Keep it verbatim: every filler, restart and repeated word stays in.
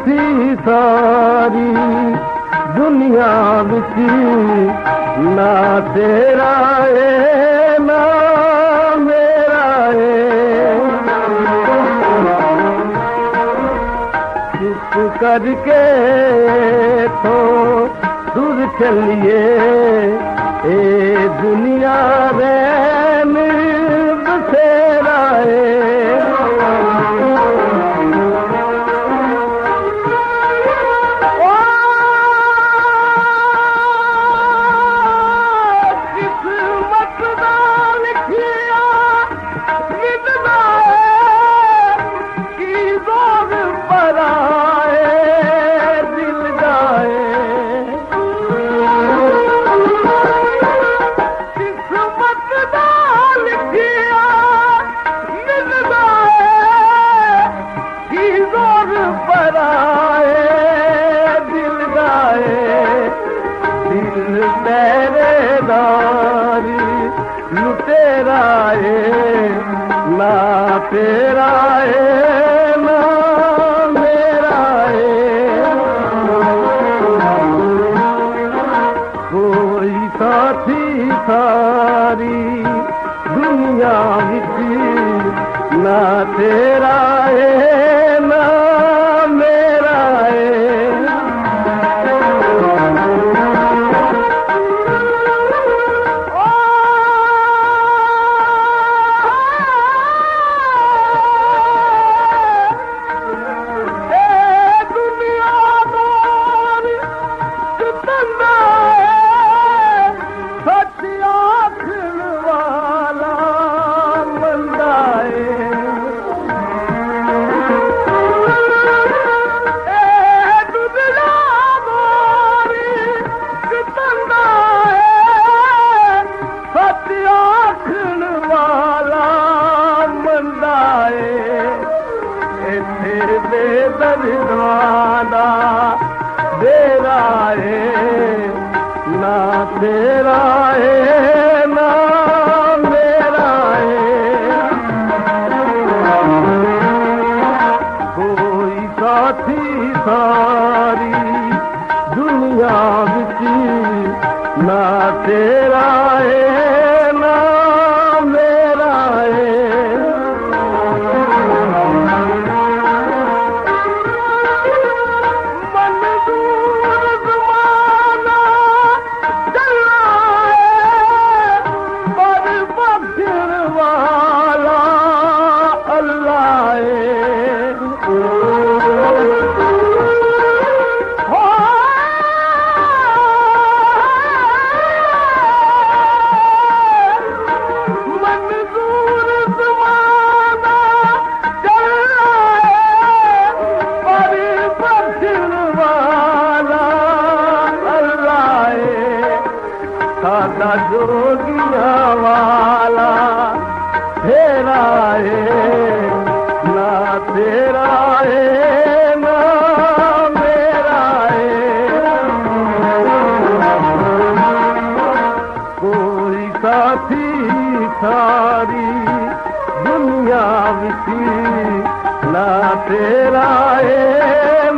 साथी सारी दुनिया विच ना तेरा है ना मेरा है। चुप करके तो दूर चलिए ए दुनिया रैन बसेरा है। लुटेरा है ना तेरा है ना मेरा है। कोई साथी सारी दुनिया विच ना तेरा है ना मेरा है। दरवाना तेरा है ना तेरा है ना मेरा है। कोई साथी सारी दुनिया विच ना तेरा है ना मेरा है। सादा जोगिया वाला तेरा है ना तेरा है ना मेरा है। कोई साथी सारी दुनिया विच ना तेरा है